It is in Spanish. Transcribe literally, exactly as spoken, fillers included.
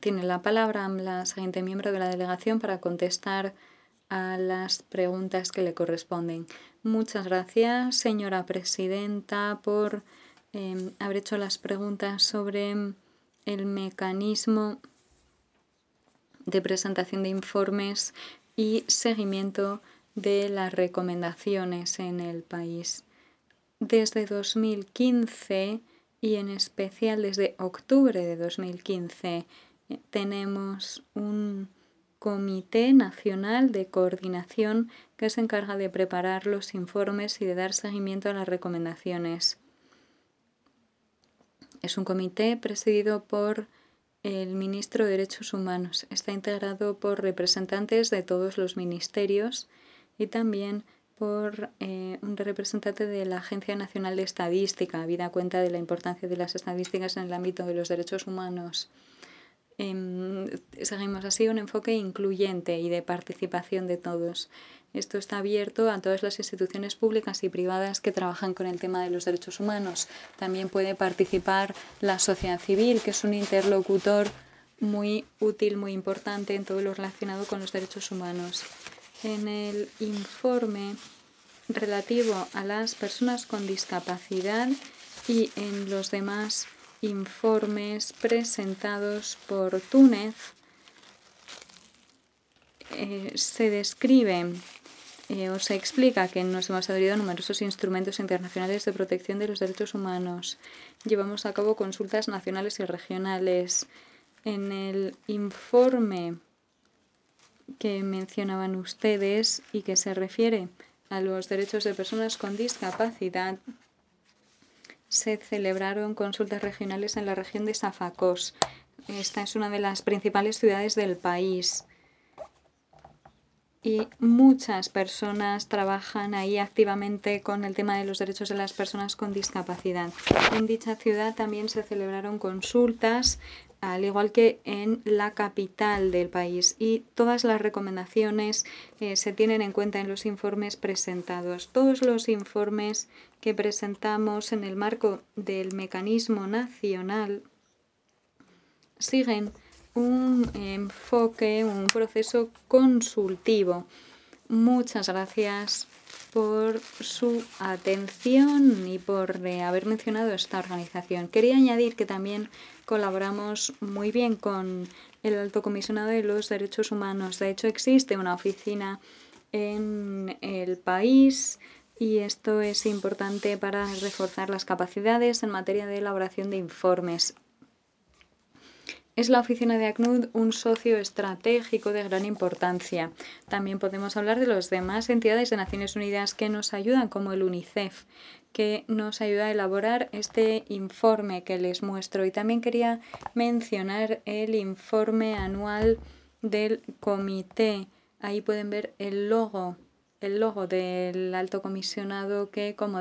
Tiene la palabra la siguiente miembro de la delegación para contestar a las preguntas que le corresponden. Muchas gracias, señora presidenta, por eh, haber hecho las preguntas sobre el mecanismo de presentación de informes y seguimiento de las recomendaciones en el país. Desde dos mil quince y en especial desde octubre de dos mil quince tenemos un Comité Nacional de Coordinación que se encarga de preparar los informes y de dar seguimiento a las recomendaciones. Es un comité presidido por el ministro de Derechos Humanos. Está integrado por representantes de todos los ministerios y también por eh, un representante de la Agencia Nacional de Estadística, habida cuenta de la importancia de las estadísticas en el ámbito de los derechos humanos. Eh, seguimos así un enfoque incluyente y de participación de todos. Esto está abierto a todas las instituciones públicas y privadas que trabajan con el tema de los derechos humanos. También puede participar la sociedad civil, que es un interlocutor muy útil, muy importante en todo lo relacionado con los derechos humanos. En el informe relativo a las personas con discapacidad y en los demás informes presentados por Túnez, eh, se describe eh, o se explica que nos hemos adherido a numerosos instrumentos internacionales de protección de los derechos humanos. Llevamos a cabo consultas nacionales y regionales. En el informe que mencionaban ustedes y que se refiere a los derechos de personas con discapacidad, se celebraron consultas regionales en la región de Safakos. Esta es una de las principales ciudades del país y muchas personas trabajan ahí activamente con el tema de los derechos de las personas con discapacidad. En dicha ciudad también se celebraron consultas, al igual que en la capital del país, y todas las recomendaciones eh, se tienen en cuenta en los informes presentados. Todos los informes que presentamos en el marco del mecanismo nacional siguen un enfoque, un proceso consultivo. Muchas gracias por su atención y por eh, haber mencionado esta organización. Quería añadir que también colaboramos muy bien con el Alto Comisionado de los Derechos Humanos. De hecho, existe una oficina en el país y esto es importante para reforzar las capacidades en materia de elaboración de informes. Es la oficina de ACNUD un socio estratégico de gran importancia. También podemos hablar de las demás entidades de Naciones Unidas que nos ayudan, como el UNICEF, que nos ayuda a elaborar este informe que les muestro. Y también quería mencionar el informe anual del comité. Ahí pueden ver el logo, el logo del alto comisionado que, como